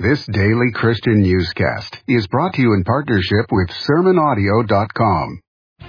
This daily Christian newscast is brought to you in partnership with SermonAudio.com.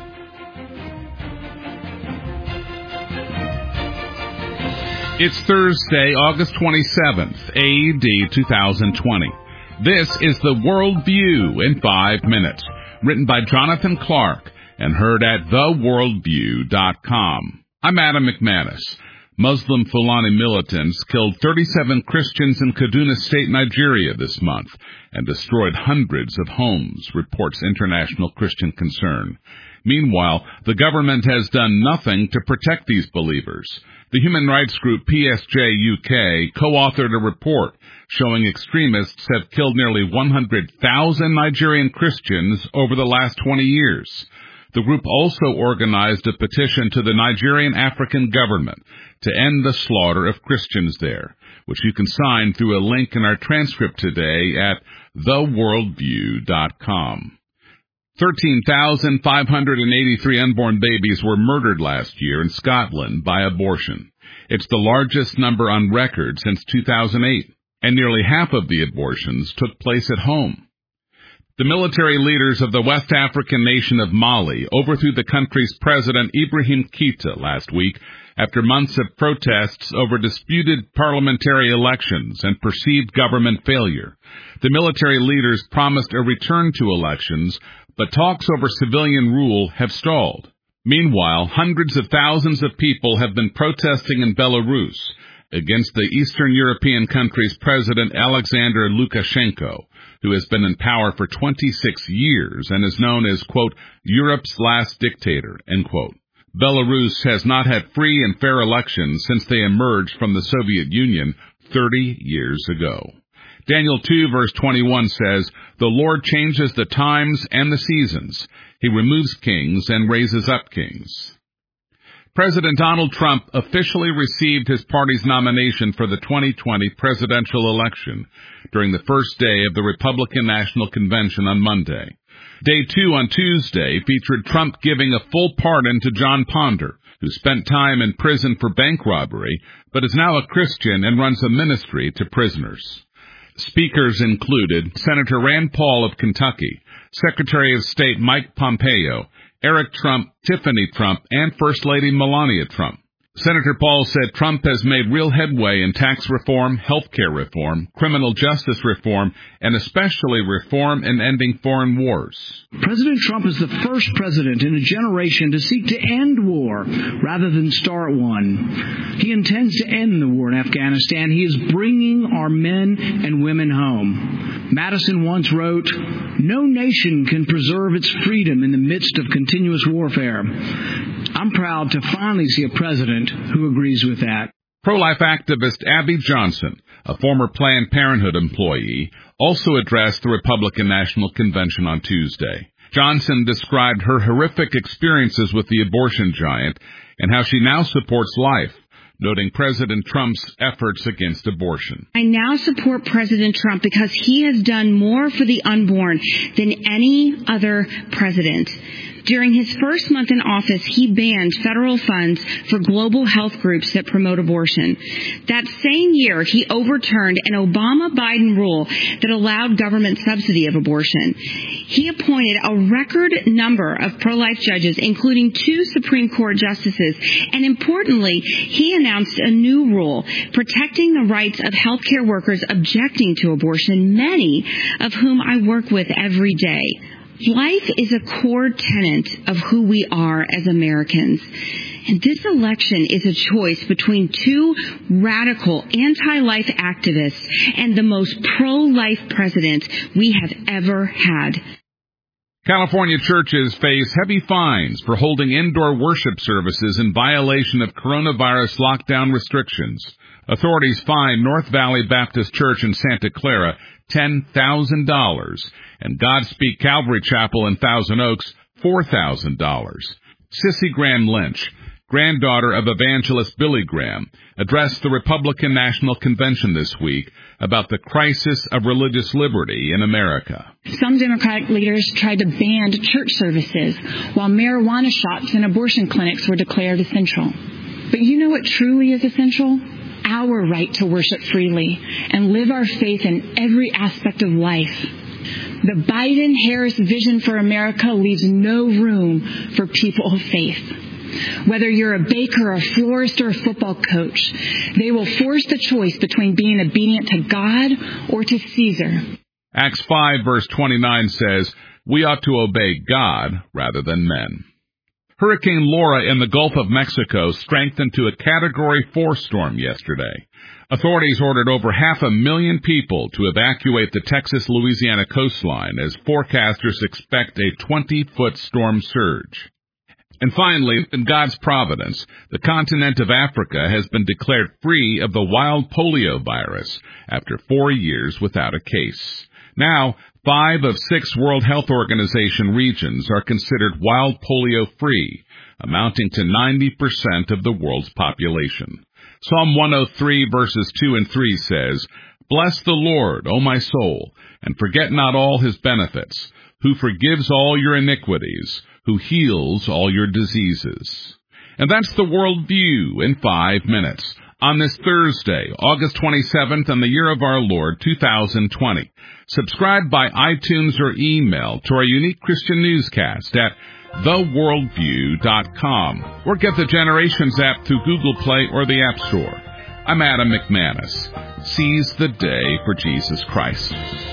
It's Thursday, August 27th, A.D. 2020. This is the World View in 5 minutes, written by Jonathan Clark and heard at theworldview.com. I'm Adam McManus. Muslim Fulani militants killed 37 Christians in Kaduna State, Nigeria this month and destroyed hundreds of homes, reports International Christian Concern. Meanwhile, the government has done nothing to protect these believers. The human rights group PSJ UK co-authored a report showing extremists have killed nearly 100,000 Nigerian Christians over the last 20 years. The group also organized a petition to the Nigerian African government to end the slaughter of Christians there, which you can sign through a link in our transcript today at theworldview.com. 13,583 unborn babies were murdered last year in Scotland by abortion. It's the largest number on record since 2008, and nearly half of the abortions took place at home. The military leaders of the West African nation of Mali overthrew the country's president Ibrahim Keita last week after months of protests over disputed parliamentary elections and perceived government failure. The military leaders promised a return to elections, but talks over civilian rule have stalled. Meanwhile, hundreds of thousands of people have been protesting in Belarus against the Eastern European country's President Alexander Lukashenko, who has been in power for 26 years and is known as, quote, Europe's last dictator, end quote. Belarus has not had free and fair elections since they emerged from the Soviet Union 30 years ago. Daniel 2 verse 21 says, "The Lord changes the times and the seasons. He removes kings and raises up kings." President Donald Trump officially received his party's nomination for the 2020 presidential election during the first day of the Republican National Convention on Monday. Day 2 on Tuesday featured Trump giving a full pardon to John Ponder, who spent time in prison for bank robbery, but is now a Christian and runs a ministry to prisoners. Speakers included Senator Rand Paul of Kentucky, Secretary of State Mike Pompeo, Eric Trump, Tiffany Trump, and First Lady Melania Trump. Senator Paul said Trump has made real headway in tax reform, health care reform, criminal justice reform, and especially reform in ending foreign wars. President Trump is the first president in a generation to seek to end war rather than start one. He intends to end the war in Afghanistan. He is bringing our men and women home. Madison once wrote, "No nation can preserve its freedom in the midst of continuous warfare." I'm proud to finally see a president who agrees with that. Pro-life activist Abby Johnson, a former Planned Parenthood employee, also addressed the Republican National Convention on Tuesday. Johnson described her horrific experiences with the abortion giant and how she now supports life, noting President Trump's efforts against abortion. I now support President Trump because he has done more for the unborn than any other president. During his first month in office, he banned federal funds for global health groups that promote abortion. That same year, he overturned an Obama-Biden rule that allowed government subsidy of abortion. He appointed a record number of pro-life judges, including 2 Supreme Court justices. And importantly, he announced a new rule protecting the rights of healthcare workers objecting to abortion, many of whom I work with every day. Life is a core tenet of who we are as Americans. And this election is a choice between 2 radical anti-life activists and the most pro-life president we have ever had. California churches face heavy fines for holding indoor worship services in violation of coronavirus lockdown restrictions. Authorities fined North Valley Baptist Church in Santa Clara $10,000 and Godspeak Calvary Chapel in Thousand Oaks $4,000. Sissy Graham Lynch, granddaughter of evangelist Billy Graham, addressed the Republican National Convention this week about the crisis of religious liberty in America. Some Democratic leaders tried to ban church services while marijuana shops and abortion clinics were declared essential. But you know what truly is essential? our right to worship freely and live our faith in every aspect of life. The Biden-Harris vision for America leaves no room for people of faith. Whether you're a baker, a florist, or a football coach, they will force the choice between being obedient to God or to Caesar. Acts 5 verse 29 says, we ought to obey God rather than men. Hurricane Laura in the Gulf of Mexico strengthened to a Category 4 storm yesterday. Authorities ordered over 500,000 people to evacuate the Texas-Louisiana coastline as forecasters expect a 20-foot storm surge. And finally, in God's providence, the continent of Africa has been declared free of the wild polio virus after 4 years without a case. Now, 5 of 6 World Health Organization regions are considered wild polio free, amounting to 90% of the world's population. Psalm 103 verses 2 and 3 says, Bless the Lord, O my soul, and forget not all his benefits, who forgives all your iniquities, who heals all your diseases. And that's the World View in 5 minutes on this Thursday, August 27th, in the year of our Lord, 2020. Subscribe by iTunes or email to our unique Christian newscast at theworldview.com or get the Generations app through Google Play or the App Store. I'm Adam McManus. Seize the day for Jesus Christ.